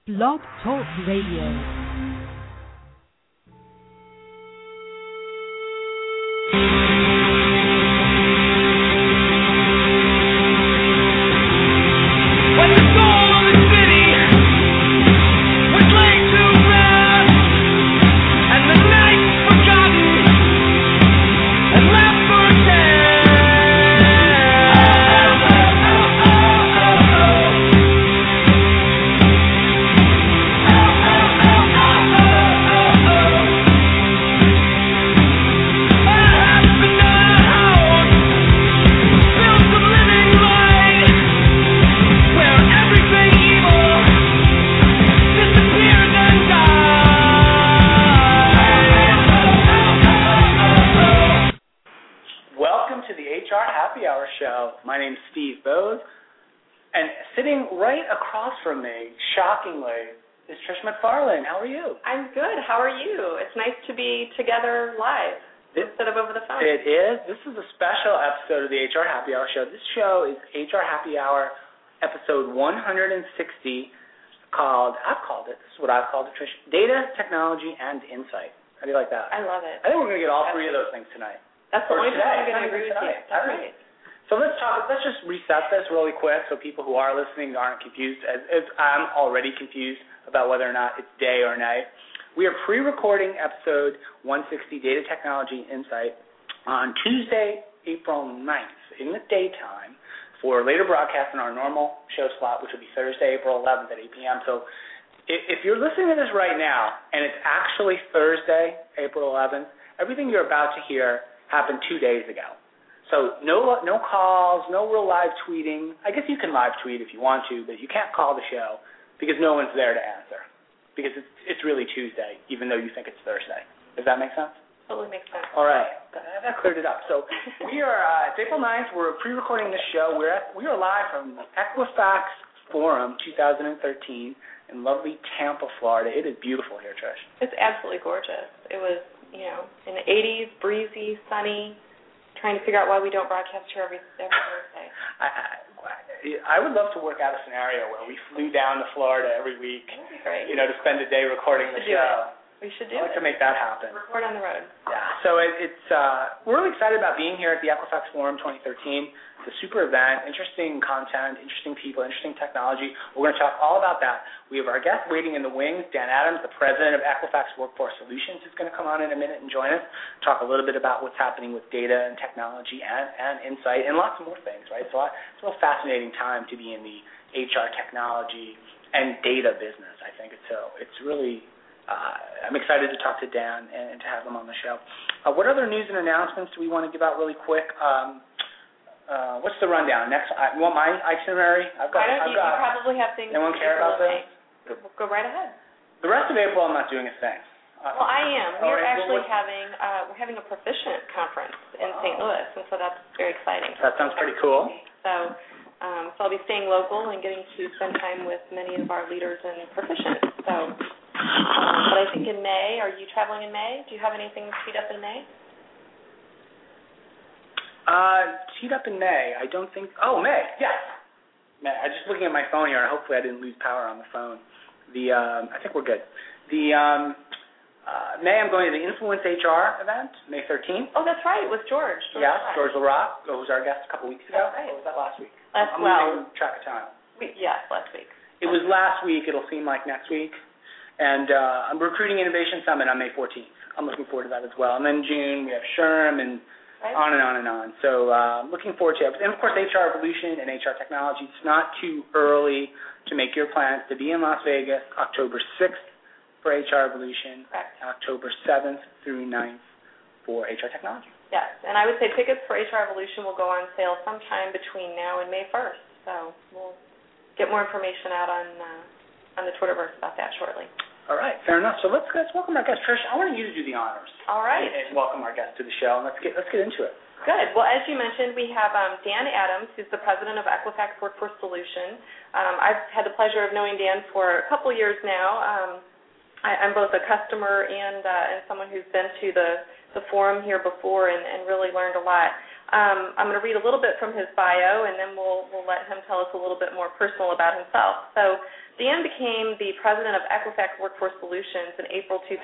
Blog Talk Radio. Shockingly, is Trish McFarlane. How are you? I'm good. How are you? It's nice to be together live instead of over the phone. It is. This is a special episode of the HR Happy Hour show. This show is HR Happy Hour episode 160 this is what I've called it, Trish, Data, Technology, and Insight. How do you like that? I love it. I think we're going to get all three of those things tonight. That's the only time I'm going to agree with you. That's right. So let's just reset this really quick so people who are listening aren't confused, as I'm already confused about whether or not it's day or night. We are pre-recording episode 160, Data, Technology, Insight, on Tuesday, April 9th in the daytime for later broadcast in our normal show slot, which will be Thursday, April 11th at 8 p.m. So if you're listening to this right now and it's actually Thursday, April 11th, everything you're about to hear happened 2 days ago. So no calls, no real live tweeting. I guess you can live tweet if you want to, but you can't call the show because no one's there to answer because it's really Tuesday, even though you think it's Thursday. Does that make sense? Totally makes sense. All right. That cleared it up. So we are, it's April 9th. We're pre-recording this show. We are live from Equifax Forum 2013 in lovely Tampa, Florida. It is beautiful here, Trish. It's absolutely gorgeous. It was, in the 80s, breezy, sunny. Trying to figure out why we don't broadcast here every Thursday. I would love to work out a scenario where we flew down to Florida every week, that'd be great. To spend a day recording the show. We should do it. I'd like to make that happen. Record on the road. Yeah. So we're really excited about being here at the Equifax Forum 2013. It's a super event, interesting content, interesting people, interesting technology. We're going to talk all about that. We have our guest waiting in the wings, Dan Adams, the president of Equifax Workforce Solutions, is going to come on in a minute and join us, talk a little bit about what's happening with data and technology and insight and lots more things, right? So it's a real fascinating time to be in the HR technology and data business, I think. It's really... I'm excited to talk to Dan and to have him on the show. What other news and announcements do we want to give out really quick? What's the rundown? Next, you want my itinerary? You probably have things. Anyone care about this? Go right ahead. The rest of April, I'm not doing a thing. Well, I am. We're actually having a Proficient conference in St. Louis, and so that's very exciting. That sounds pretty cool. So I'll be staying local and getting to spend time with many of our leaders in Proficient. So. But I think in May, are you traveling in May? Do you have anything teed up in May? Teed up in May, I don't think. Oh, May, yes. May. I'm just looking at my phone here, and hopefully I didn't lose power on the phone. I think we're good. May, I'm going to the Influence HR event, May 13th. Oh, that's right, with George. George LaRock, who was our guest a couple weeks ago. That's right. Or was that last week? I'm losing track of time. Yes, last week. It was last week. It'll seem like next week. And I'm Recruiting Innovation Summit on May 14th. I'm looking forward to that as well. And then June, we have SHRM and on and on and on. So looking forward to it. And, of course, HR Evolution and HR Technology. It's not too early to make your plans to be in Las Vegas October 6th for HR Evolution, October 7th through 9th for HR Technology. Yes, and I would say tickets for HR Evolution will go on sale sometime between now and May 1st. So we'll get more information out on the Twitterverse about that shortly. All right, fair enough. So let's welcome our guest. Trish, I want you to do the honors. All right. And welcome our guest to the show, and let's get into it. Good. Well, as you mentioned, we have Dan Adams, who's the president of Equifax Workforce Solutions. I've had the pleasure of knowing Dan for a couple years now. I'm both a customer and someone who's been to the the forum here before and really learned a lot. I'm going to read a little bit from his bio, and then we'll let him tell us a little bit more personal about himself. So Dan became the president of Equifax Workforce Solutions in April 2010,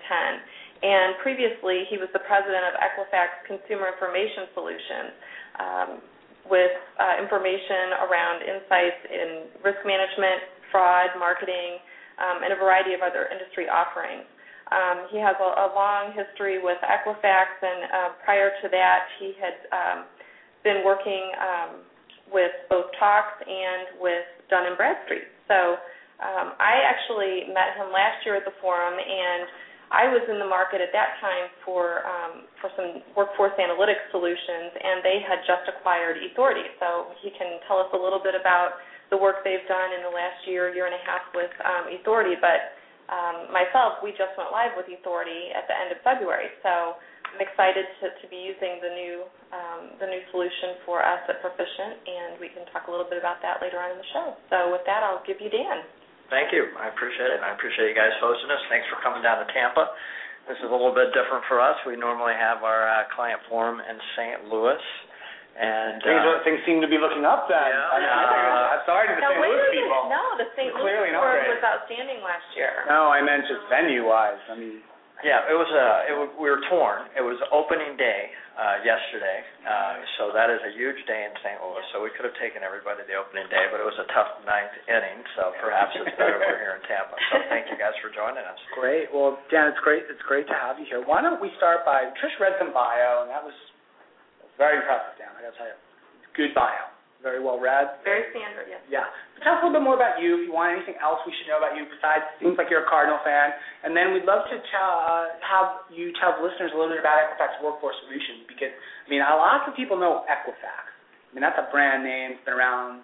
and previously he was the president of Equifax Consumer Information Solutions with information around insights in risk management, fraud, marketing, and a variety of other industry offerings. He has a long history with Equifax, and prior to that, he had been working with both TOX and with Dun & Bradstreet. So I actually met him last year at the forum, and I was in the market at that time for some workforce analytics solutions, and they had just acquired eThority. So he can tell us a little bit about the work they've done in the last year and a half with eThority, but myself, we just went live with eThority at the end of February, so I'm excited to be using the new solution for us at Perficient, and we can talk a little bit about that later on in the show. So with that, I'll give you Dan. Thank you. I appreciate it. I appreciate you guys hosting us. Thanks for coming down to Tampa. This is a little bit different for us. We normally have our client forum in St. Louis. And things seem to be looking up then. Yeah. Sorry to the St. Louis people. No, the St. Louis forum was outstanding last year. No, I meant just venue-wise. I mean, yeah, we were torn. It was opening day yesterday, so that is a huge day in St. Louis. So we could have taken everybody to the opening day, but it was a tough ninth inning. So perhaps it's better we're here in Tampa. So thank you guys for joining us. Great. Well, Dan, it's great to have you here. Why don't we start by Trish read some bio, and that was very impressive, Dan. I got to tell you, good bio. Very well read. Very standard, yes. Yeah. Tell us a little bit more about you. If you want anything else we should know about you besides, seems like you're a Cardinal fan. And then we'd love to have you tell the listeners a little bit about Equifax Workforce Solutions, because, I mean, lots of people know Equifax. I mean, that's a brand name. It's been around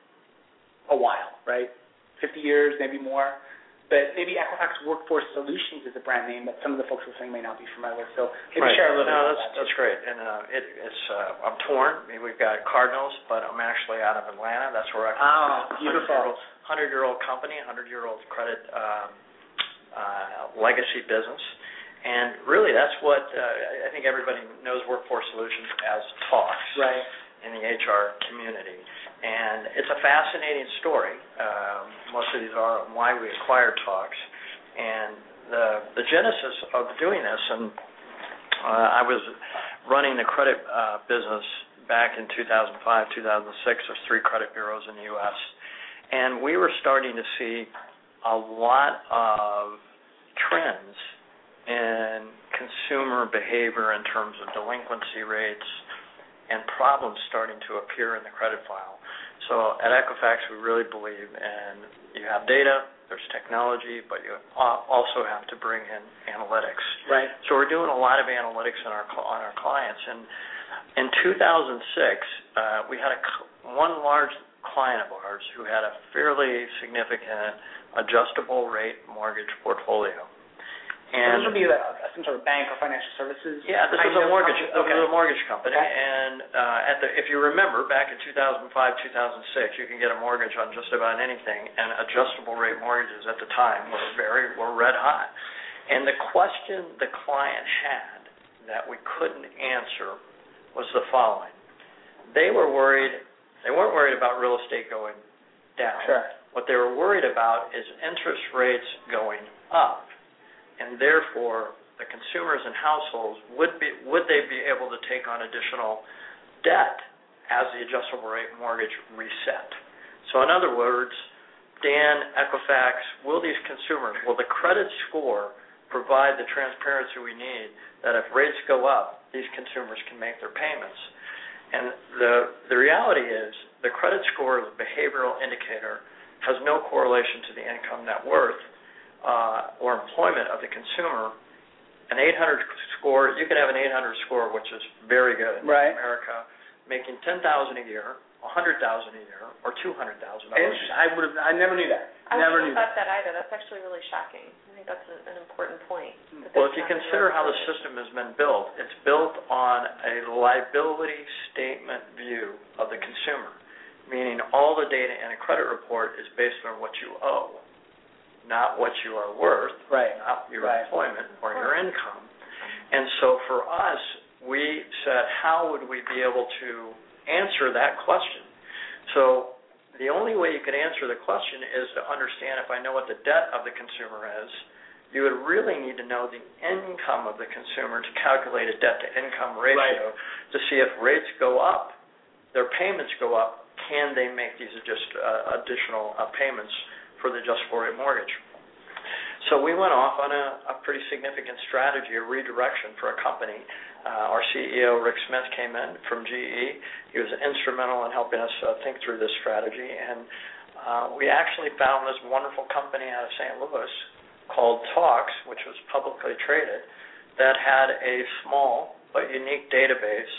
a while, right? 50 years, maybe more. But maybe Equifax Workforce Solutions is a brand name that some of the folks listening may not be familiar with. So maybe share a little bit about that. That's great. And I'm torn. I mean, we've got Cardinals, but I'm actually out of Atlanta. That's where Equifax is. Beautiful. 100-year-old company, 100-year-old credit legacy business. And really that's what I think everybody knows Workforce Solutions as TOX. Right. In the HR community. And it's a fascinating story. Most of these are why we acquired TOX. And the genesis of doing this, and I was running the credit business back in 2005, 2006. There's 3 credit bureaus in the U.S. And we were starting to see a lot of trends in consumer behavior in terms of delinquency rates and problems starting to appear in the credit file. So at Equifax, we really believe in you have data, there's technology, but you also have to bring in analytics. Right. So we're doing a lot of analytics on our clients. And in 2006, we had one large client of ours who had a fairly significant adjustable rate mortgage portfolio. And this would be some sort of bank or financial services? Yeah, this was a mortgage. It was a mortgage company. Okay. And if you remember, back in 2005, 2006, you can get a mortgage on just about anything, and adjustable rate mortgages at the time were red hot. And the question the client had that we couldn't answer was the following: they weren't worried about real estate going down. Sure. What they were worried about is interest rates going up. And therefore, the consumers and households, would they be able to take on additional debt as the adjustable rate mortgage reset? So in other words, Dan, Equifax, will the credit score provide the transparency we need that if rates go up, these consumers can make their payments? And the reality is the credit score as a behavioral indicator has no correlation to the income net worth or employment of the consumer. An 800 score, you could have an 800 score, which is very good right. in America, making $10,000 a year, $100,000 a year, or $200,000. I never knew that. I never thought that either. That's actually really shocking. I think that's an important point. Well, if you consider how the system has been built, it's built on a liability statement view of the consumer, meaning all the data in a credit report is based on what you owe, not what you are worth, right. not your right. employment or your income. And so for us, we said, how would we be able to answer that question? So the only way you could answer the question is to understand, if I know what the debt of the consumer is, you would really need to know the income of the consumer to calculate a debt-to-income ratio to see if rates go up, their payments go up, can they make these additional payments for the adjustable-rate mortgage? So we went off on a pretty significant strategy, a redirection for a company. Our CEO, Rick Smith, came in from GE. He was instrumental in helping us think through this strategy, and we actually found this wonderful company out of St. Louis called Talks, which was publicly traded, that had a small but unique database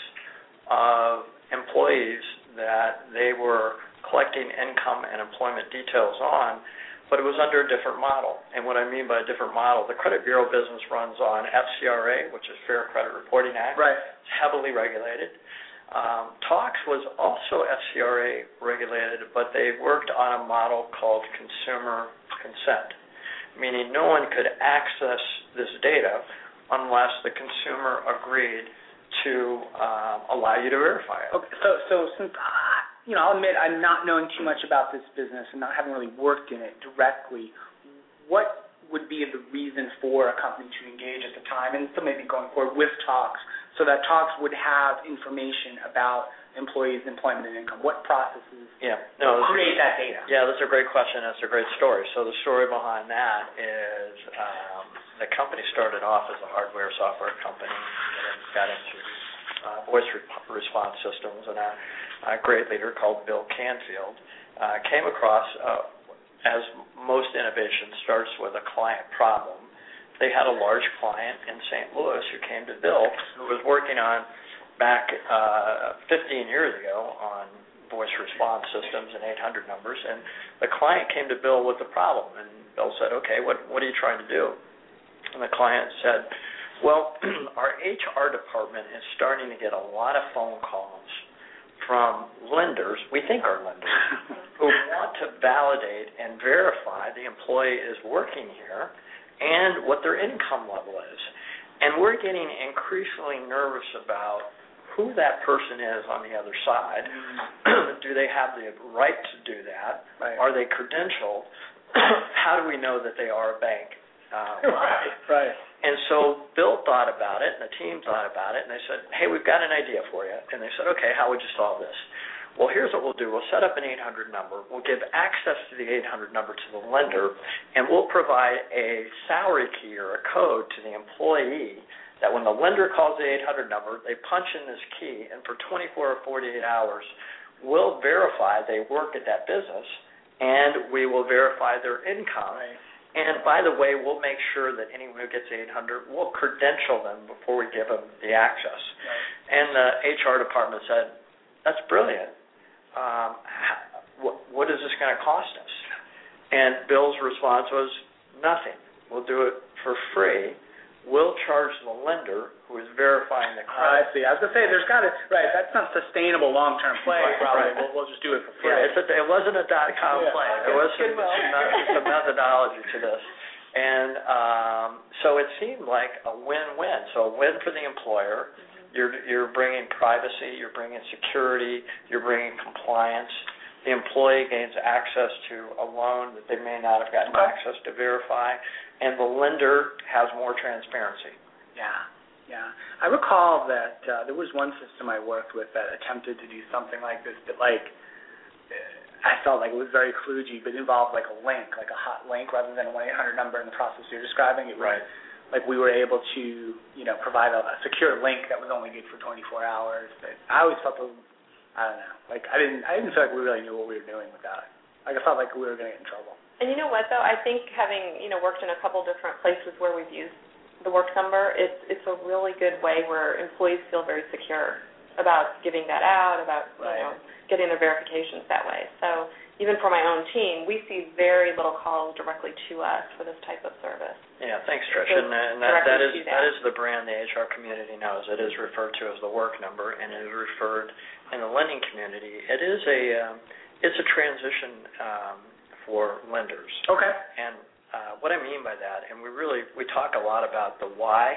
of employees that they were collecting income and employment details on, but it was under a different model. And what I mean by a different model, the credit bureau business runs on FCRA, which is Fair Credit Reporting Act. Right. It's heavily regulated. Talks was also FCRA regulated, but they worked on a model called consumer consent, meaning no one could access this data unless the consumer agreed to allow you to verify it. Okay, so since I'll admit I'm not knowing too much about this business and not having really worked in it directly, what would be the reason for a company to engage at the time, and so maybe going forward with Talks, so that Talks would have information about employees' employment and income? What processes create that data? Yeah, that's a great question. That's a great story. So the story behind that is the company started off as a hardware software company and got into voice response systems, and a great leader called Bill Canfield came across, as most innovation starts with a client problem. They had a large client in St. Louis who came to Bill, who was working on back 15 years ago on voice response systems and 800 numbers, and the client came to Bill with a problem, and Bill said, okay, what are you trying to do? And the client said, well, our HR department is starting to get a lot of phone calls from lenders, we think are lenders, who want to validate and verify the employee is working here and what their income level is. And we're getting increasingly nervous about who that person is on the other side. Do they have the right to do that? Right. Are they credentialed? How do we know that they are a bank? Right. And so Bill thought about it, and the team thought about it, and they said, hey, we've got an idea for you. And they said, okay, how would you solve this? Well, here's what we'll do. We'll set up an 800 number. We'll give access to the 800 number to the lender, and we'll provide a salary key or a code to the employee that when the lender calls the 800 number, they punch in this key, and for 24 or 48 hours, we'll verify they work at that business, and we will verify their income. Right. And by the way, we'll make sure that anyone who gets 800, we'll credential them before we give them the access. Right. And the HR department said, that's brilliant. What is this going to cost us? And Bill's response was, nothing. We'll do it for free. We'll charge the lender who is verifying the credit. I see. I was going to say, there's got to, right, that's not sustainable long-term play. Probably. Right. We'll just do it for free. Yeah, it wasn't a .com play. There was some methodology to this. And so it seemed like a win-win. So a win for the employer. You're bringing privacy. You're bringing security. You're bringing compliance. The employee gains access to a loan that they may not have gotten access to verify. And the lender has more transparency. Yeah. I recall that there was one system I worked with that attempted to do something like this, but I felt like it was very kludgy, but involved like a link, like a hot link, rather than a 1-800 number in the process you're describing. It was like we were able to, provide a secure link that was only good for 24 hours. But I always felt, I don't know, like I didn't feel like we really knew what we were doing with that. Like I felt like we were going to get in trouble. And you know what, though? I think having, worked in a couple different places where we've used the work number, it's a really good way where employees feel very secure about giving that out, about, getting their verifications that way. So even for my own team, we see very little calls directly to us for this type of service. Yeah, thanks, Trish. And that is the brand the HR community knows. It is referred to as the work number, and it is referred in the lending community. It's a transition for lenders. Okay. And what I mean by that, and we talk a lot about the why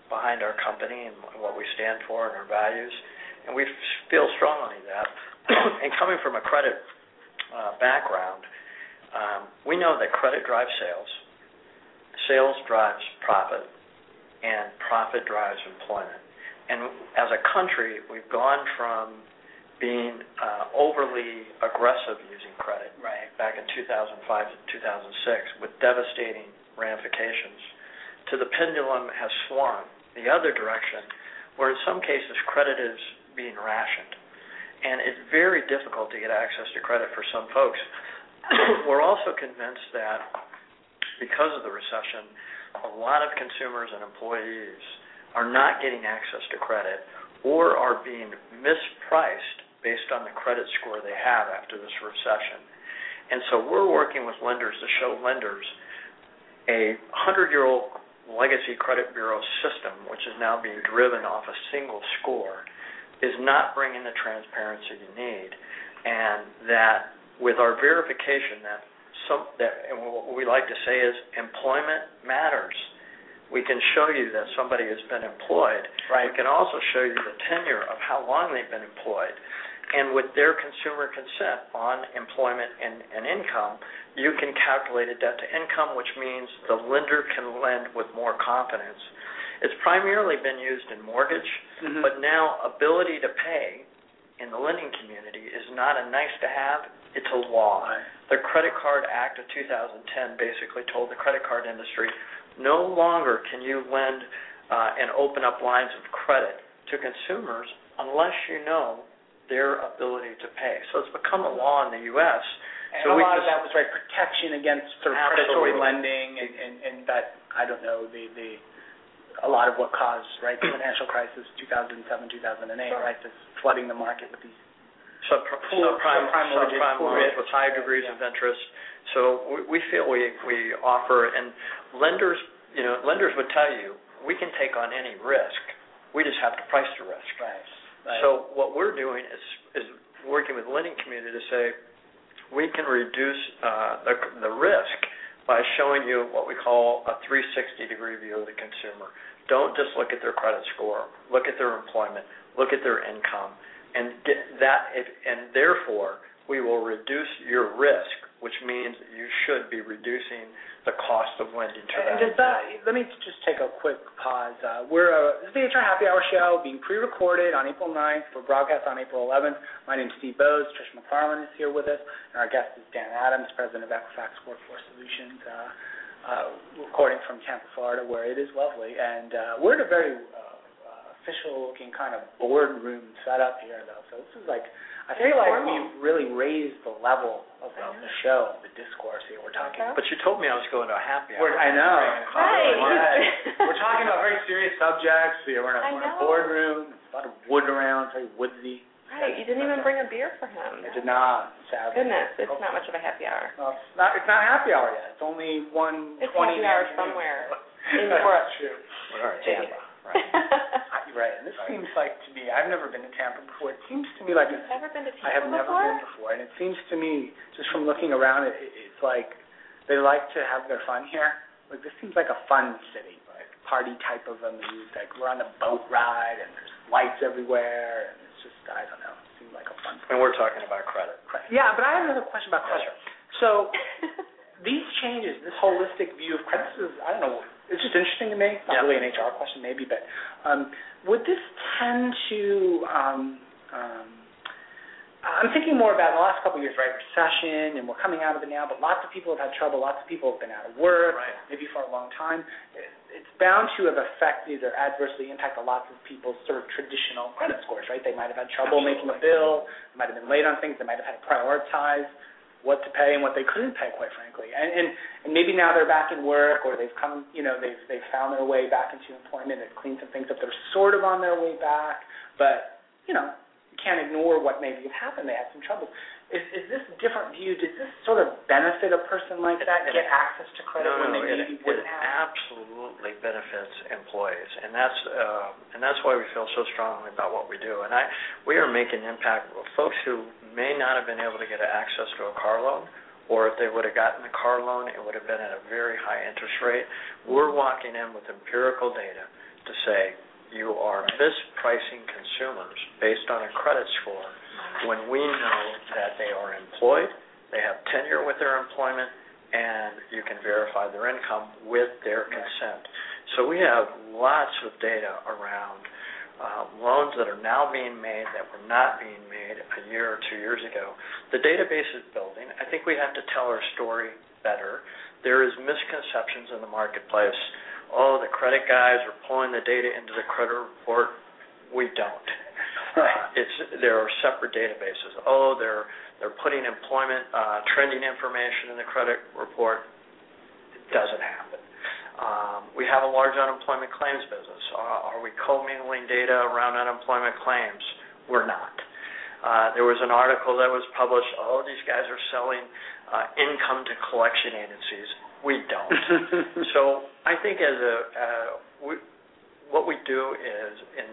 behind our company and what we stand for and our values, and we feel strongly that. And coming from a credit background, we know that credit drives sales, sales drives profit, and profit drives employment. And as a country, we've gone from being overly aggressive using credit back in 2005 to 2006 with devastating ramifications, to the pendulum has swung the other direction, where in some cases credit is being rationed. And it's very difficult to get access to credit for some folks. We're also convinced that because of the recession, a lot of consumers and employees are not getting access to credit or are being mispriced based on the credit score they have after this recession. And so we're working with lenders to show lenders a 100-year-old legacy credit bureau system, which is now being driven off a single score, is not bringing the transparency you need, and that with our verification and what we like to say is employment matters. We can show you that somebody has been employed. We can also show you the tenure of how long they've been employed. And with their consumer consent on employment and income, you can calculate a debt to income, which means the lender can lend with more confidence. It's primarily been used in mortgage, but now ability to pay in the lending community is not a nice to have, it's a law. The Credit Card Act of 2010 basically told the credit card industry, no longer can you lend and open up lines of credit to consumers unless you know their ability to pay. So it's become a law in the U.S. And a lot of that was protection against sort of predatory lending and that, I don't know, a lot of what caused the financial crisis 2007, 2008, this flooding the market with these subprime loans with high degrees of interest. So we feel we offer, and lenders would tell you, we can take on any risk. We just have to price the risk. So what we're doing is working with the lending community to say we can reduce the risk by showing you what we call a 360-degree view of the consumer. Don't just look at their credit score. Look at their employment. Look at their income. And therefore, we will reduce your risk, which means you should be reducing the cost of lending to them. Let me just take a quick pause. This is the HR Happy Hour show being pre-recorded on April 9th for broadcast on April 11th. My name is Steve Bose. Trish McFarland is here with us. And our guest is Dan Adams, president of Equifax Workforce Solutions, recording from Tampa, Florida, where it is lovely. And we're in a very official-looking kind of boardroom setup here, though. So this is I feel like we've really raised the level of the show, the discourse here. We're talking. But you told me I was going to a happy hour. I know. We're talking about very serious subjects. We're in a boardroom. There's a lot of wood around, very woodsy. Right. You didn't even bring a beer for him. I did not, sadly. Goodness, it's not much of a happy hour. Well, it's not happy hour yet. It's only 1:20. It's happy hour somewhere in Europe. True. All right, Tampa. Right, and this seems like to me, I've never been to Tampa before. It seems to me like You've never been to Tampa I have never been before, and it seems to me, just from looking around, it's like they like to have their fun here. This seems like a fun city, party type of a mood. We're on a boat ride, and there's lights everywhere, and it's just, I don't know, it seems like a fun place. And we're talking about credit. Yeah, but I have another question about credit. So these changes, this holistic view of credit, I don't know, it's just interesting to me. It's not really an HR question, maybe, but would this tend to? I'm thinking more about the last couple of years, recession, and we're coming out of it now. But lots of people have had trouble. Lots of people have been out of work, maybe for a long time. It's bound to have affected or adversely impacted lots of people's sort of traditional credit scores, They might have had trouble making a bill. They might have been late on things. They might have had to prioritize what to pay and what they couldn't pay, quite frankly. And maybe now they're back in work, or they've come, they've found their way back into employment. They've cleaned some things up. They're sort of on their way back, but you can't ignore what maybe has happened. They had some trouble. Is this a different view? Does this sort of benefit a person like that, get access to credit when they maybe wouldn't have? It absolutely benefits employees, and that's why we feel so strongly about what we do. And we are making impact with folks who may not have been able to get access to a car loan or if they would have gotten a car loan, it would have been at a very high interest rate. We're walking in with empirical data to say you are mispricing consumers based on a credit score when we know that they are employed, they have tenure with their employment, and you can verify their income with their consent. So we have lots of data around loans that are now being made that were not being made a year or 2 years ago. The database is building. I think we have to tell our story better. There is misconceptions in the marketplace. Oh, the credit guys are pulling the data into the credit report. We don't. There are separate databases. Oh, they're putting employment trending information in the credit report. It doesn't happen. We have a large unemployment claims business. Are we commingling data around unemployment claims? We're not. There was an article that was published, oh, these guys are selling income to collection agencies. We don't. So I think what we do is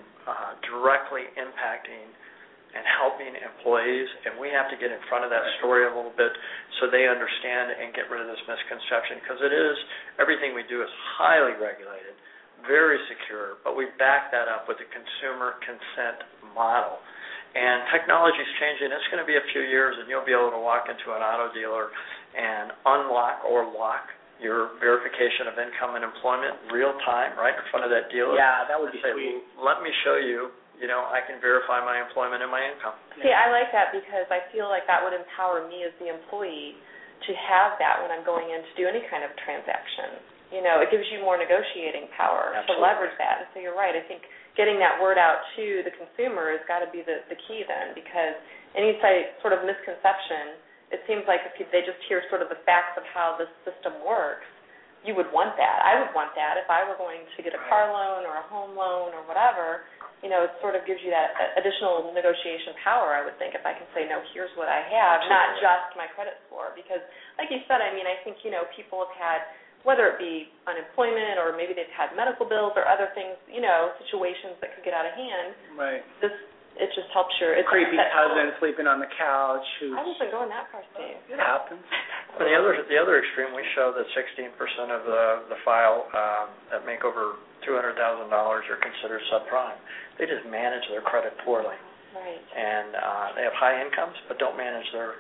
directly impacting and helping employees, and we have to get in front of that story a little bit so they understand and get rid of this misconception, because everything we do is highly regulated, very secure, but we back that up with a consumer consent model. And technology is changing. It's going to be a few years, and you'll be able to walk into an auto dealer and unlock or lock your verification of income and employment real time right in front of that dealer. Yeah, that would be sweet. Let me show you. I can verify my employment and my income. See, I like that because I feel like that would empower me as the employee to have that when I'm going in to do any kind of transaction. It gives you more negotiating power. Absolutely. To leverage that. And so you're right. I think getting that word out to the consumer has got to be the key then, because any sort of misconception, it seems like if they just hear sort of the facts of how this system works, you would want that. I would want that if I were going to get a car loan or a home loan or whatever. It sort of gives you that additional negotiation power, I would think, if I can say, no, here's what I have, Absolutely. not just my credit score. Because, like you said, I think, people have had, whether it be unemployment or maybe they've had medical bills or other things, situations that could get out of hand. Right. It just helps your... Creepy cousin sleeping on the couch. I wasn't going that far, Steve. It happens. Well, the other extreme, we show that 16% of the file that make over $200,000 are considered subprime. They just manage their credit poorly. Right. And they have high incomes, but don't manage their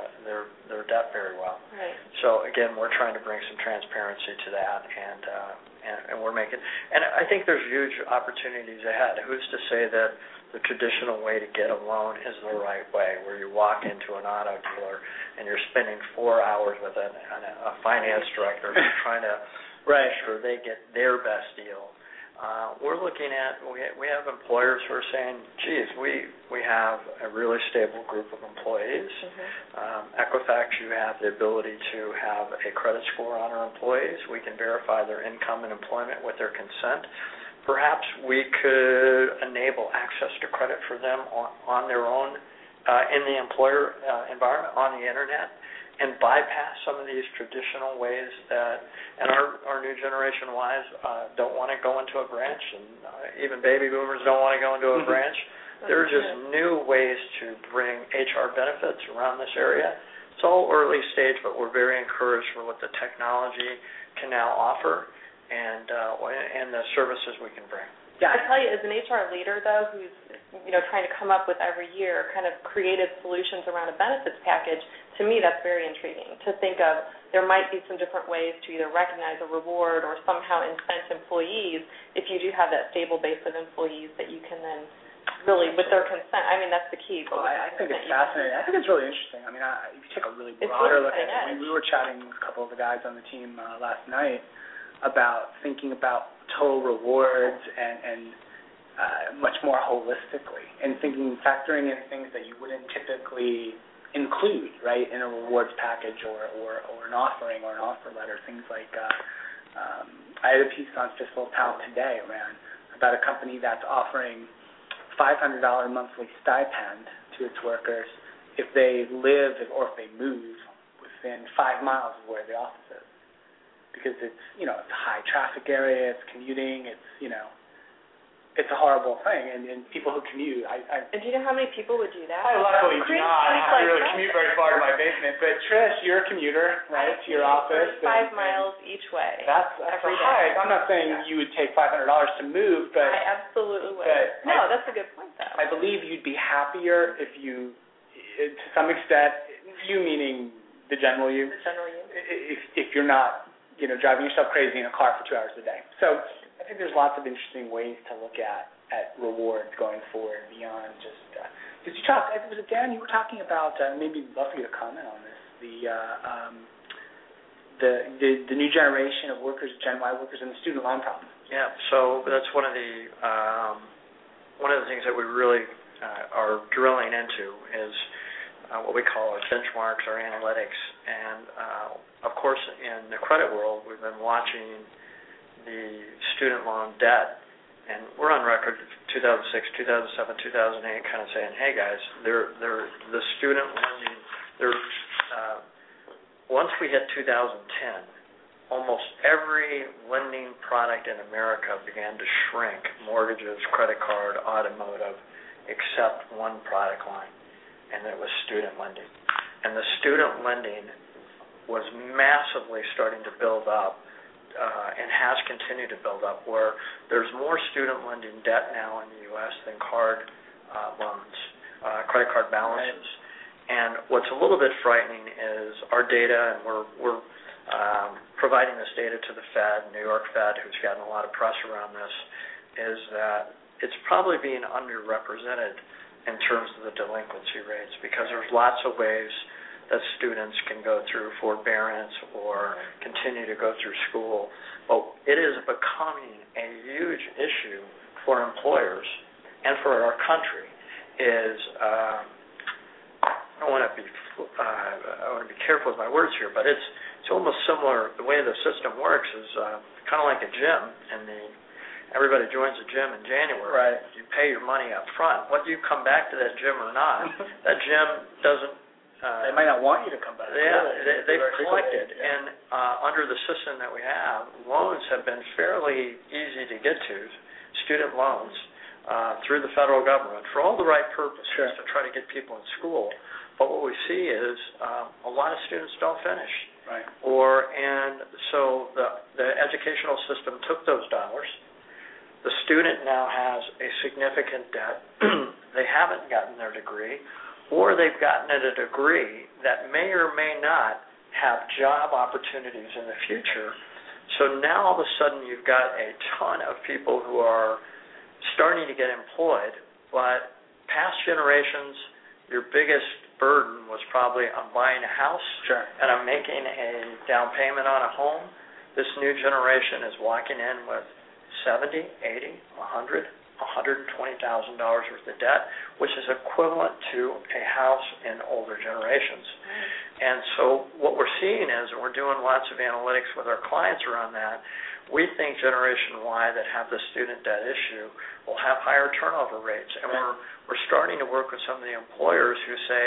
debt very well. Right. So again, we're trying to bring some transparency to that, and we're making. And I think there's huge opportunities ahead. Who's to say that the traditional way to get a loan is the right way, where you walk into an auto dealer and you're spending 4 hours with a finance director trying to make sure they get their best deal. We're looking at, we have employers who are saying, geez, we have a really stable group of employees. Mm-hmm. Equifax, you have the ability to have a credit score on our employees. We can verify their income and employment with their consent. Perhaps we could enable access to credit for them on their own in the employer environment, on the Internet, and bypass some of these traditional ways that, and our new generation wise don't want to go into a branch, and even baby boomers don't want to go into a branch. There are just new ways to bring HR benefits around this area. It's all early stage, but we're very encouraged for what the technology can now offer and the services we can bring. Yeah, I tell you, as an HR leader, though, who's trying to come up with every year kind of creative solutions around a benefits package, to me that's very intriguing. To think of there might be some different ways to either recognize a reward or somehow incent employees if you do have that stable base of employees that you can then really, with their consent. That's the key. I think it's fascinating. I think it's really interesting. If you take a really broader look at it, we were chatting with a couple of the guys on the team last night about thinking about total rewards and much more holistically, and factoring in things that you wouldn't typically include, right, in a rewards package or an offering or an offer letter. Things like I had a piece on Fiscal Talent today about a company that's offering $500 monthly stipend to its workers if they live or if they move within 5 miles of where the office is. Because it's, it's a high traffic area, it's commuting, it's, it's a horrible thing, and people who commute, And do you know how many people would do that? I luckily do not like really commute very far to my basement, but Trish, you're a commuter, right, to your office. 5 miles each way. That's every a hike. day. I'm not saying you would take $500 to move, but I absolutely would. No, that's a good point, though. I believe you'd be happier if you, to some extent, you meaning the general you. The general you. If you're not, driving yourself crazy in a car for 2 hours a day. So I think there's lots of interesting ways to look at rewards going forward beyond just. Did you talk? Was it Dan? You were talking about. Maybe I'd love for you to comment on this. The new generation of workers, Gen Y workers, and the student loan problem. Yeah. So that's one of the things that we really are drilling into is what we call our benchmarks, our analytics, and of course in the credit world we've been watching the student loan debt, and we're on record 2006, 2007, 2008 kind of saying, hey guys, the student lending, once we hit 2010, almost every lending product in America began to shrink, mortgages, credit card, automotive, except one product line, and it was student lending. And the student lending was massively starting to build up and has continued to build up, where there's more student lending debt now in the U.S. than card loans, credit card balances. And what's a little bit frightening is our data, and we're providing this data to the Fed, New York Fed, who's gotten a lot of press around this, is that it's probably being underrepresented in terms of the delinquency rates, because there's lots of ways that students can go through forbearance or continue to go through school. But it is becoming a huge issue for employers and for our country. I want to be careful with my words here, but it's almost similar. The way the system works is kind of like a gym, and everybody joins a gym in January. Right. You pay your money up front. Whether you come back to that gym or not, that gym doesn't. They might not want you to come back. Yeah, they've collected, and under the system that we have, loans have been fairly easy to get to, student loans, through the federal government for all the right purposes, to try to get people in school. But what we see is a lot of students don't finish. Right. And so the educational system took those dollars. The student now has a significant debt. They haven't gotten their degree, or they've gotten at a degree that may or may not have job opportunities in the future. So now all of a sudden you've got a ton of people who are starting to get employed, but past generations, your biggest burden was probably I'm buying a house and I'm making a down payment on a home. This new generation is walking in with $70,000, $80,000, $100,000, $120,000 worth of debt, which is equivalent to a house in older generations. And so what we're seeing is, and we're doing lots of analytics with our clients around that, we think Generation Y that have the student debt issue will have higher turnover rates. And we're starting to work with some of the employers who say,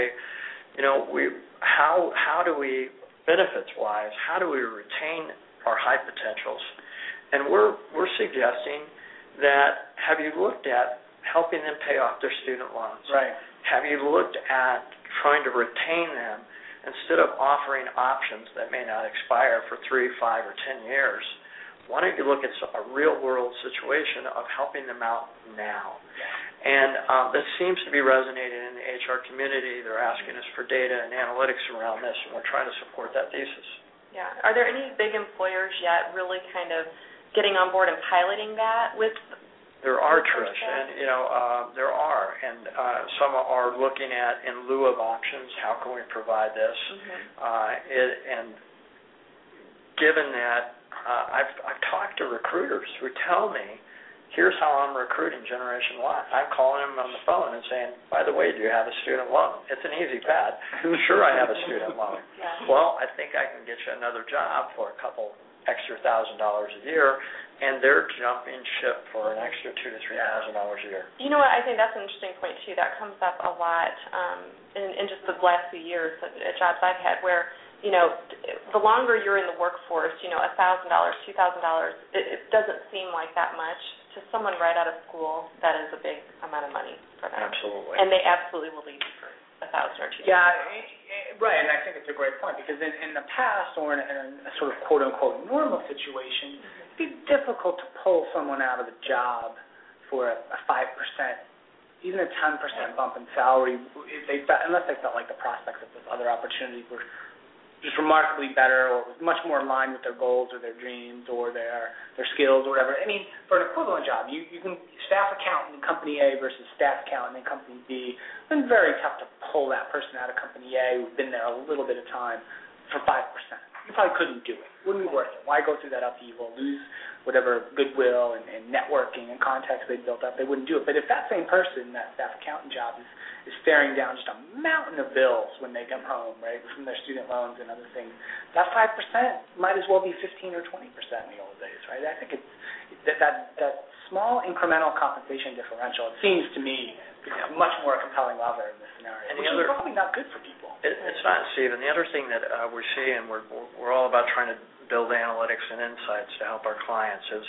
how do we, benefits-wise, how do we retain our high potentials? And we're suggesting that, have you looked at helping them pay off their student loans? Right. Have you looked at trying to retain them instead of offering options that may not expire for 3, 5, or 10 years? Why don't you look at a real-world situation of helping them out now? And this seems to be resonating in the HR community. They're asking us for data and analytics around this, and we're trying to support that thesis. Yeah. Are there any big employers yet really kind of getting on board and piloting that with? There are, Trish, and there are, and some are looking at in lieu of options. How can we provide this? And given that I've talked to recruiters who tell me, here's how I'm recruiting Generation Y. I'm calling them on the phone and saying, by the way, do you have a student loan? It's an easy bet. Sure, I have a student loan. Well, I think I can get you another job for a couple extra $1,000 a year, and they're jumping ship for an extra $2,000 to $3,000 a year. You know what? I think that's an interesting point too. That comes up a lot in just the last few years at jobs I've had, where the longer you're in the workforce, $1,000, $2,000, it doesn't seem like that much. To someone right out of school, that is a big amount of money for them. Absolutely. And they absolutely will leave you for $1,000 or $2,000. Yeah, right, and I think it's a great point, because in the past, or in a sort of quote-unquote normal situation, it'd be difficult to pull someone out of the job for a 5%, even a 10% bump in salary, unless they felt like the prospects of those other opportunities were just remarkably better, or was much more in line with their goals or their dreams or their skills or whatever. I mean, for an equivalent job, you can staff accountant in company A versus staff accountant in company B. It's been very tough to pull that person out of company A who's been there a little bit of time for 5%. You probably couldn't do it. Wouldn't be worth it. Why go through that upheaval, lose whatever goodwill and networking and contacts they built up? They wouldn't do it. But if that same person, that staff accountant job, is staring down just a mountain of bills when they come home, right, from their student loans and other things, that 5% might as well be 15 or 20% in the old days, right? I think that small incremental compensation differential, it seems to me, is a much more compelling lever in this scenario, and which is probably not good for people. It's not, Steve. And the other thing that we see, and we're all about trying to build analytics and insights to help our clients, is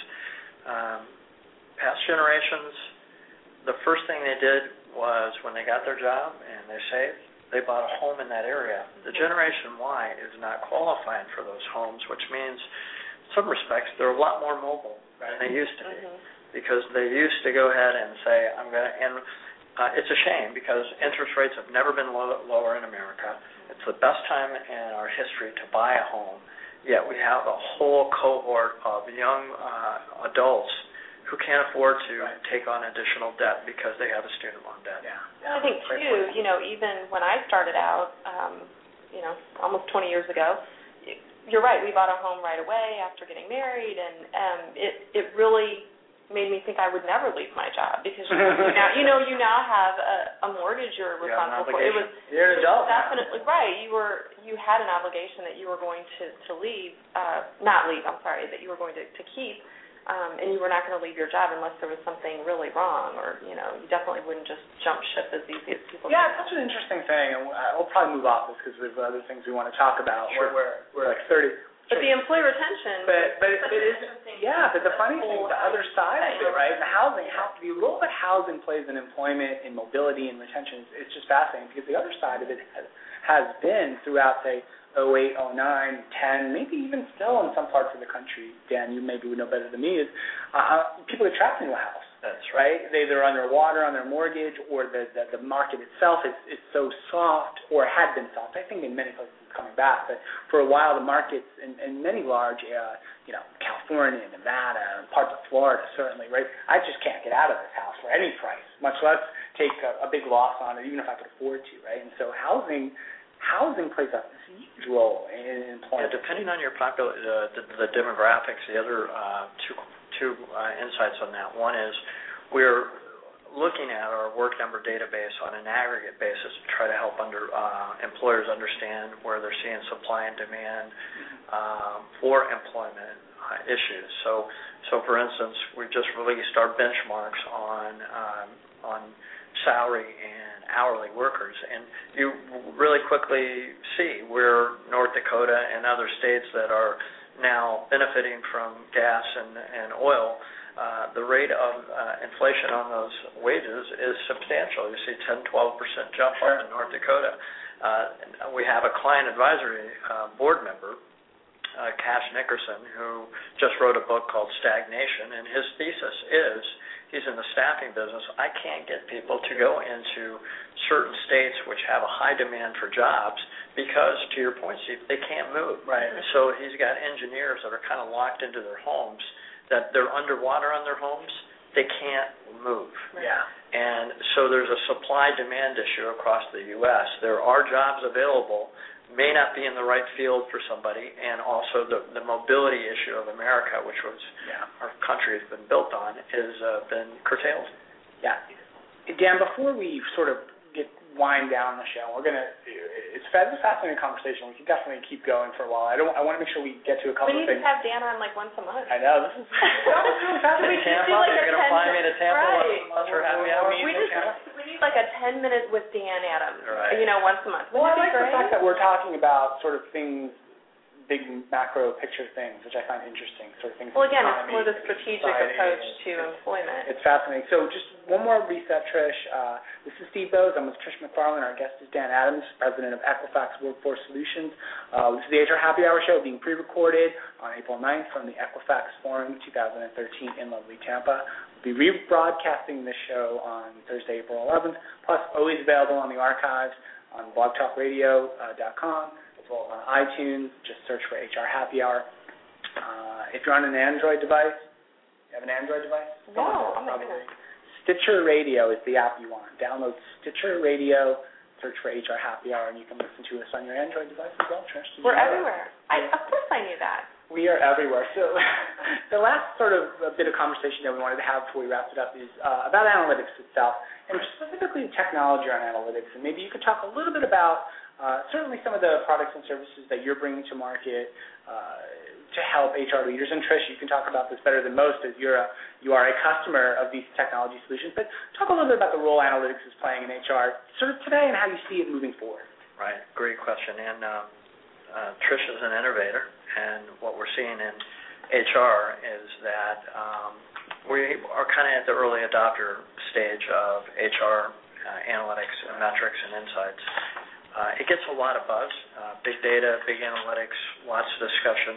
past generations, the first thing they did was when they got their job and they saved, they bought a home in that area. The Generation Y is not qualifying for those homes, which means, in some respects, they're a lot more mobile than they used to be, because they used to go ahead and say, I'm going to, and it's a shame because interest rates have never been lower in America. It's the best time in our history to buy a home, yet we have a whole cohort of young adults who can't afford to take on additional debt because they have a student loan debt. Yeah. And I think, too, even when I started out, almost 20 years ago, you're right, we bought a home right away after getting married, and it really made me think I would never leave my job, because you now have a mortgage you're responsible for. You're an adult. Definitely right. You had an obligation that you were going to leave, not leave. I'm sorry, that you were going to keep. And you were not going to leave your job unless there was something really wrong, or you definitely wouldn't just jump ship as easy as people. Yeah, it's such an interesting thing, and we'll probably move off this because we have other things we want to talk about. Sure. We're like 30. But the employee retention. But it is. Yeah, but the funny thing, the other side of it, right? The housing, the role that housing plays in employment, in mobility, and retention is just fascinating, because the other side of it has been throughout, say, 08, 09, 10, maybe even still in some parts of the country, Dan, you maybe would know better than me, is people are trapped into a house. That's right. They're either underwater on their mortgage, or the market itself is so soft, or had been soft. I think in many places it's coming back, but for a while the markets in many large, California, Nevada, and parts of Florida certainly, right, I just can't get out of this house for any price, much less take a big loss on it, even if I could afford to, right? And so housing plays a huge role in employment. Yeah, depending on your the demographics, the other two insights on that. One is we're looking at our Work Number database on an aggregate basis to try to help employers understand where they're seeing supply and demand for employment issues. So for instance, we just released our benchmarks on salary and hourly workers, and you really quickly see where North Dakota and other states that are now benefiting from gas and oil, the rate of inflation on those wages is substantial. You see 10-12% jump up in North Dakota. We have a client advisory board member, Cash Nickerson, who just wrote a book called Stagnation, and his thesis is, he's in the staffing business, I can't get people to go into certain states which have a high demand for jobs because, to your point, Steve, they can't move. Right. So he's got engineers that are kind of locked into their homes, that they're underwater on their homes, they can't move. Yeah. And so there's a supply-demand issue across the U.S. There are jobs available, may not be in the right field for somebody, and also the mobility issue of America, which was our country has been built on, has been curtailed. Yeah. Dan, before we sort of wind down the show, it's a fascinating conversation. We can definitely keep going for a while. I want to make sure we get to a couple of things. We need to have Dan on like once a month. I know, this is really fascinating. Tampa, you're going to fly me to Tampa once for having me out. We need like a 10-minute with Dan Adams, right. Once a month. Well, I Wouldn't like it be the fact that we're talking about sort of things, big macro picture things, which I find interesting, sort of things. Well, again, it's economy, more the strategic society, approach to employment. It's fascinating. So just one more reset, Trish. This is Steve Bowes. I'm with Trish McFarland. Our guest is Dan Adams, president of Equifax Workforce Solutions. This is the HR Happy Hour show being pre-recorded on April 9th from the Equifax Forum 2013 in lovely Tampa. We'll be rebroadcasting this show on Thursday, April 11th, plus always available on the archives on blogtalkradio.com. as well as on iTunes. Just search for HR Happy Hour. If you're on an Android device, you have an Android device? No, probably. Stitcher Radio is the app you want. Download Stitcher Radio, search for HR Happy Hour, and you can listen to us on your Android device as well, Trish. We're everywhere. Of course I knew that. We are everywhere. So the last sort of bit of conversation that we wanted to have before we wrapped it up is about analytics itself, and specifically technology on analytics. And maybe you could talk a little bit about certainly some of the products and services that you're bringing to market to help HR leaders. And Trish, you can talk about this better than most as you are a customer of these technology solutions. But talk a little bit about the role analytics is playing in HR sort of today and how you see it moving forward. Right. Great question. And Trish is an innovator, and what we're seeing in HR is that we are kind of at the early adopter stage of HR analytics and metrics and insights. It gets a lot of buzz, big data, big analytics, lots of discussion.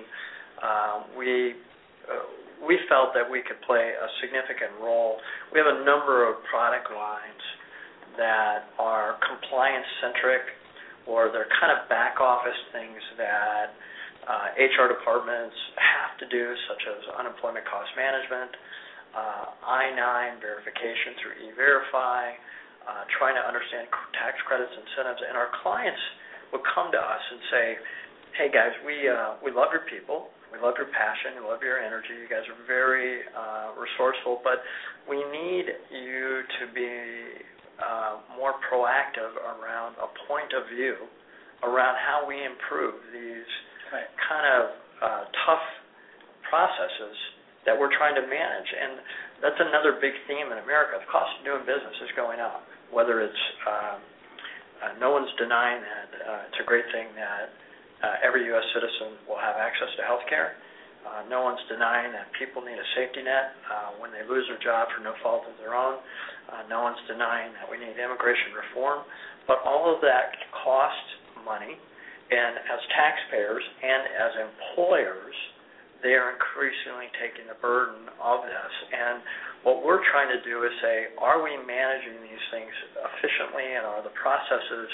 We felt that we could play a significant role. We have a number of product lines that are compliance-centric, or they're kind of back office things that HR departments have to do, such as unemployment cost management, I-9 verification through E-Verify, trying to understand tax credits, incentives, and our clients would come to us and say, hey guys, we love your people, we love your passion, we love your energy, you guys are very resourceful, but we need you to be more proactive around a point of view around how we improve these kind of tough processes that we're trying to manage. And that's another big theme in America. The cost of doing business is going up. Whether it's no one's denying that it's a great thing that every U.S. citizen will have access to health care. No one's denying that people need a safety net when they lose their job for no fault of their own. No one's denying that we need immigration reform. But all of that costs money, and as taxpayers and as employers, they are increasingly taking the burden of this. And what we're trying to do is say, are we managing these things efficiently, and are the processes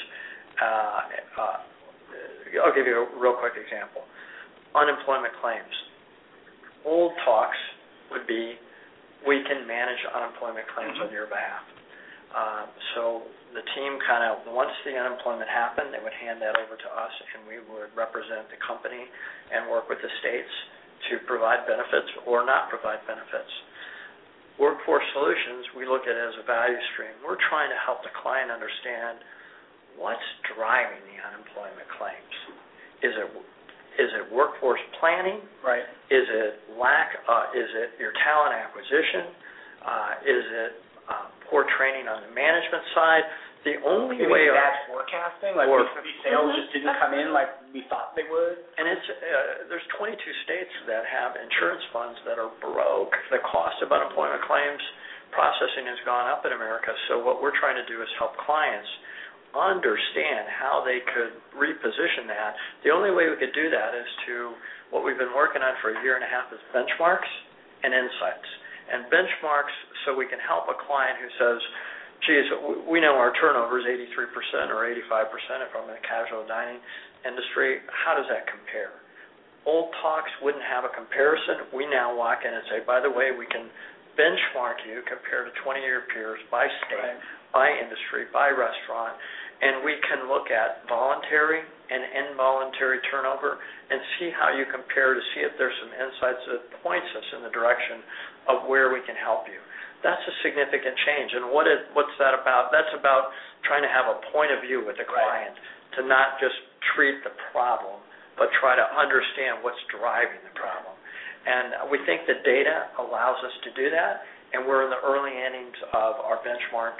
I'll give you a real quick example. Unemployment claims. Old talks would be, we can manage unemployment claims on your behalf. So the team kind of, once the unemployment happened, they would hand that over to us, and we would represent the company and work with the states to provide benefits or not provide benefits. Workforce Solutions, we look at it as a value stream. We're trying to help the client understand what's driving the unemployment claims. Is it workforce planning? Right. Is it is it your talent acquisition? Is it poor training on the management side? The only way bad forecasting, like these sales just didn't come in like we thought they would. And it's there's 22 states that have insurance funds that are broke. The cost of unemployment claims processing has gone up in America. So what we're trying to do is help clients understand how they could reposition that. The only way we could do that is to what we've been working on for a year and a half is benchmarks and insights. And benchmarks so we can help a client who says, geez, we know our turnover is 83% or 85% if I'm in the casual dining industry. How does that compare? Old talks wouldn't have a comparison. We now walk in and say, by the way, we can benchmark you compared to 20-year peers by state, by industry, by restaurant, and we can look at voluntary and involuntary turnover and see how you compare to see if there's some insights that points us in the direction of where we can help you. That's a significant change. And what's that about? That's about trying to have a point of view with the client, to not just treat the problem, but try to understand what's driving the problem. And we think the data allows us to do that, and we're in the early innings of our benchmarks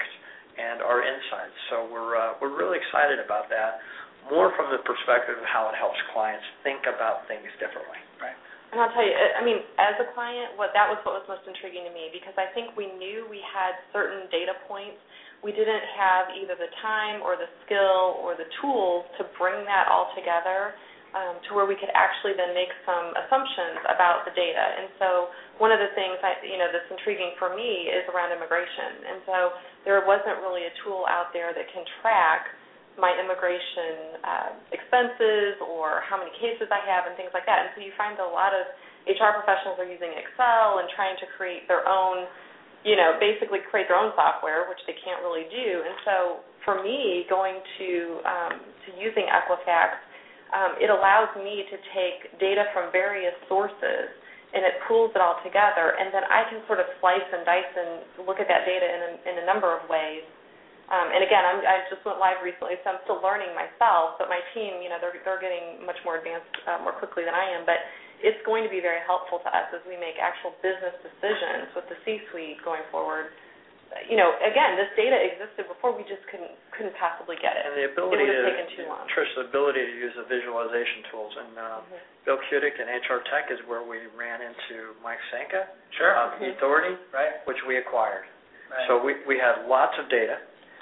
and our insights. So we're really excited about that, more from the perspective of how it helps clients think about things differently. Right. And I'll tell you, I mean, as a client, that was what was most intriguing to me, because I think we knew we had certain data points. We didn't have either the time or the skill or the tools to bring that all together to where we could actually then make some assumptions about the data. And so one of the things that's intriguing for me is around immigration. And so there wasn't really a tool out there that can track my immigration expenses or how many cases I have and things like that. And so you find that a lot of HR professionals are using Excel and trying to create their own, basically create their own software, which they can't really do. And so for me, going to using Equifax, it allows me to take data from various sources and it pools it all together, and then I can sort of slice and dice and look at that data in a number of ways. And again, I just went live recently, so I'm still learning myself, but my team, they're getting much more advanced more quickly than I am, but it's going to be very helpful to us as we make actual business decisions with the C-suite going forward. Again, this data existed before, we just couldn't possibly get it. And the ability it would have taken too long. Trish, the ability to use the visualization tools. And Bill Kudik and HR Tech is where we ran into Mike Sanka of eAuthority, right, which we acquired. Right. So we had lots of data,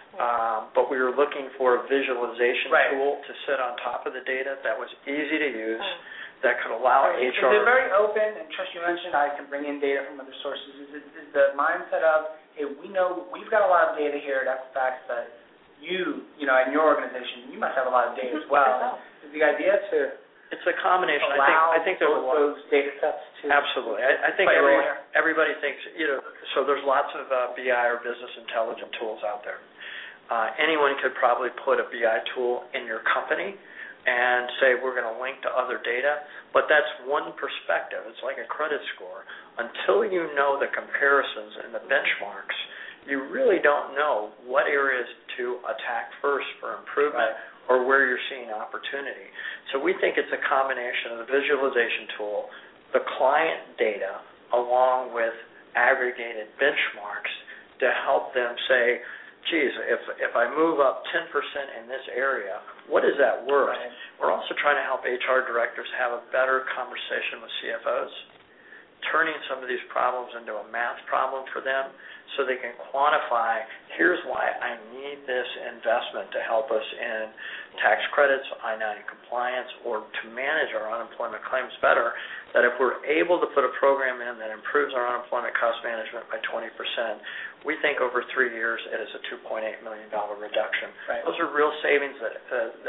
but we were looking for a visualization tool to sit on top of the data that was easy to use, that could allow HR. Is it very open? And Trish, you mentioned I can bring in data from other sources. Is the mindset of, hey, we know we've got a lot of data here at Equifax that you in your organization, you must have a lot of data as well. Is the idea to It's a combination. allow I think there's those data sets to absolutely. I think everybody thinks, so there's lots of BI or business intelligence tools out there. Anyone could probably put a BI tool in your company and say we're going to link to other data, but that's one perspective. It's like a credit score. Until you know the comparisons and the benchmarks, you really don't know what areas to attack first for improvement or where you're seeing opportunity. So we think it's a combination of the visualization tool, the client data, along with aggregated benchmarks to help them say, geez, if I move up 10% in this area, what is that worth? Right. We're also trying to help HR directors have a better conversation with CFOs, turning some of these problems into a math problem for them so they can quantify, here's why I need this investment to help us in tax credits, I-90 compliance, or to manage our unemployment claims better, that if we're able to put a program in that improves our unemployment cost management by 20%, we think over 3 years it is a $2.8 million reduction. Right. Those are real savings that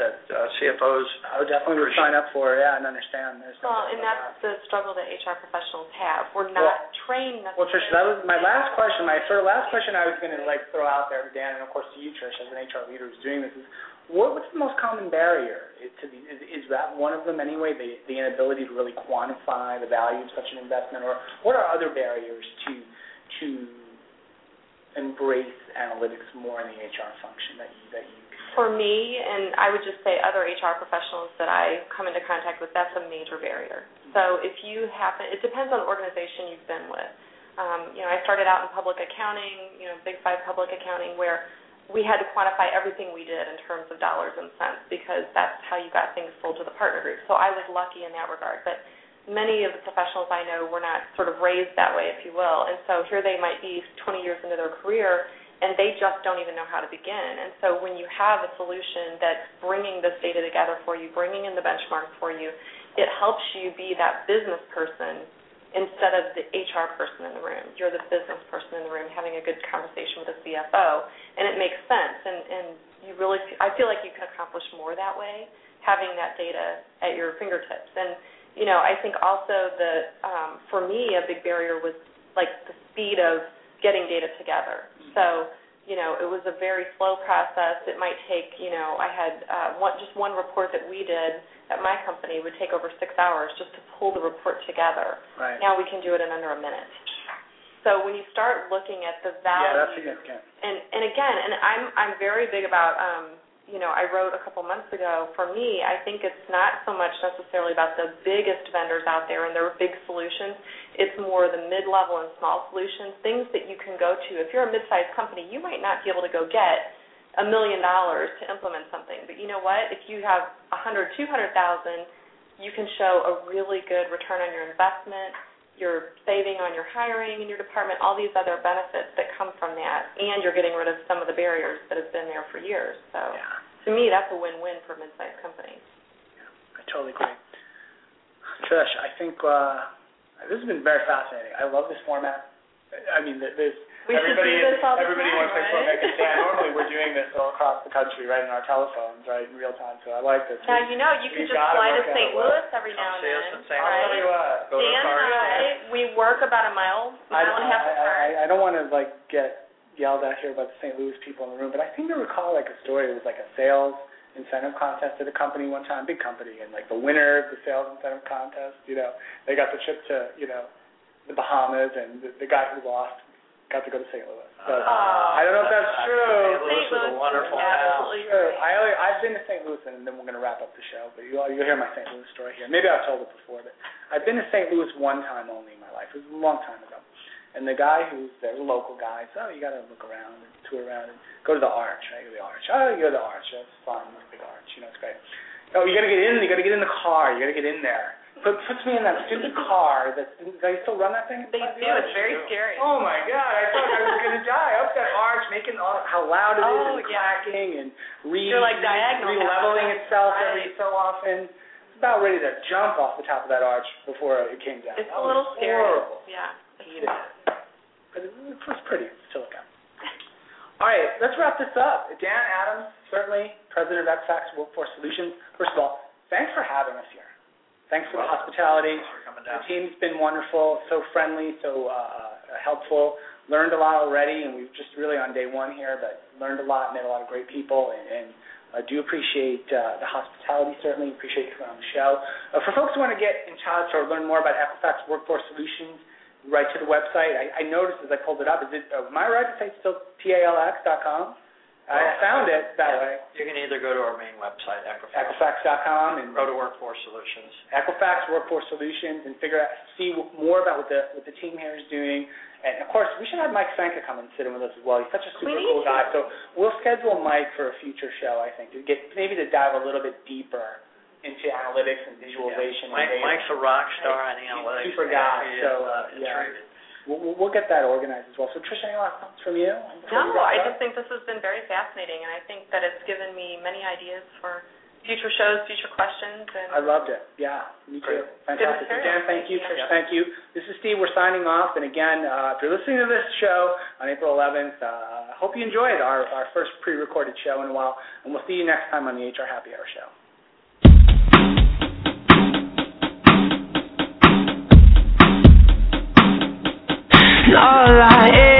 CFOs I would definitely sign up for, and understand. And that's the struggle that HR professionals have. We're not trained necessarily. Well, Trish, that was my last question. My sort of last question I was going to throw out there to Dan, and of course to you, Trish, as an HR leader who's doing this, is what's the most common barrier? Is that one of them anyway, the inability to really quantify the value of such an investment, or what are other barriers to embrace analytics more in the HR function that you For me, and I would just say other HR professionals that I come into contact with, that's a major barrier. So if you happen, it depends on the organization you've been with. I started out in public accounting, Big Five public accounting, where we had to quantify everything we did in terms of dollars and cents because that's how you got things sold to the partner group. So I was lucky in that regard. But many of the professionals I know were not sort of raised that way, if you will. And so here they might be 20 years into their career, and they just don't even know how to begin. And so when you have a solution that's bringing this data together for you, bringing in the benchmarks for you, it helps you be that business person instead of the HR person in the room. You're the business person in the room having a good conversation with a CFO, and it makes sense. And you really, I feel like you can accomplish more that way, having that data at your fingertips. And I think also for me, a big barrier was like the speed of getting data together. So, it was a very slow process. It might take, I had just one report that we did at my company would take over 6 hours just to pull the report together. Right. Now we can do it in under a minute. So when you start looking at the value, that's significant. And again, I'm very big about I wrote a couple months ago, for me, I think it's not so much necessarily about the biggest vendors out there and their big solutions. It's more the mid-level and small solutions, things that you can go to. If you're a mid-sized company, you might not be able to go get $1 million to implement something. But you know what? If you have $100,000, $200,000, you can show a really good return on your investment. You're saving on your hiring in your department, all these other benefits that come from that, and you're getting rid of some of the barriers that have been there for years. So to me, that's a win-win for mid-sized companies. Yeah, I totally agree. Trish, I think this has been very fascinating. I love this format. I mean, everybody wants this format. Normally we're doing this all across the country, right, in our telephones, right, in real time. So I like this. Now, you can just fly to St. Louis every now and then. I'll tell you what. Dan and I, we work about a mile and a half apart. I don't want to get yelled at here by the St. Louis people in the room, but I seem to recall a story. It was a sales incentive contest at a company one time, big company, and the winner of the sales incentive contest, they got the trip to the Bahamas, and the guy who lost got to go to St. Louis. So I don't know if that's true. St. Louis is a wonderful town. I've been to St. Louis, and then we're going to wrap up the show, but you'll hear my St. Louis story here. Maybe I've told it before, but I've been to St. Louis one time only in my life. It was a long time ago. And the guy who's there, the local guy, said, you got to look around and tour around and go to the Arch. Right? Go to the Arch. Oh, you go to the Arch. That's fun. It's a big Arch. It's great. Oh, you got to get in. You got to get in the car. You got to get in there. Puts me in that stupid car. They still run that thing? They do. It's very scary. Oh, my God. I thought I was going to die. Up that arch, making how loud it is and cracking and you're re-leveling itself every so often. It's about ready to jump off the top of that arch before it came down. It's a little scary. Horrible. Yeah. But it was pretty to look at. All right, let's wrap this up. Dan Adams, certainly president of Equifax Workforce Solutions. First of all, thanks for having us here. Thanks for the hospitality. Thanks for coming down. The team's been wonderful, so friendly, so helpful. Learned a lot already, and we've just really on day one here, but learned a lot, met a lot of great people, and I do appreciate the hospitality, certainly. Appreciate you coming on the show. For folks who want to get in touch or learn more about Equifax Workforce Solutions, right to the website. I noticed as I pulled it up, am I right to say it's still talx.com? I found it that way. You can either go to our main website, Equifax.com, and go to Workforce Solutions. Equifax Workforce Solutions, and see more about what the team here is doing. And, of course, we should have Mike Sanka come and sit in with us as well. He's such a super cool guy. So we'll schedule Mike for a future show, I think, to dive a little bit deeper into analytics and visualization. Mike's a rock star in analytics. Super guy. We'll get that organized as well. So, Trish, any last thoughts from you? No, I just think this has been very fascinating, and I think that it's given me many ideas for future shows, future questions. And I loved it. Yeah, me too. Fantastic. Dan, thank you. Trish, thank you. This is Steve. We're signing off. And again, if you're listening to this show on April 11th, I hope you enjoyed our first pre-recorded show in a while, and we'll see you next time on the HR Happy Hour show. All I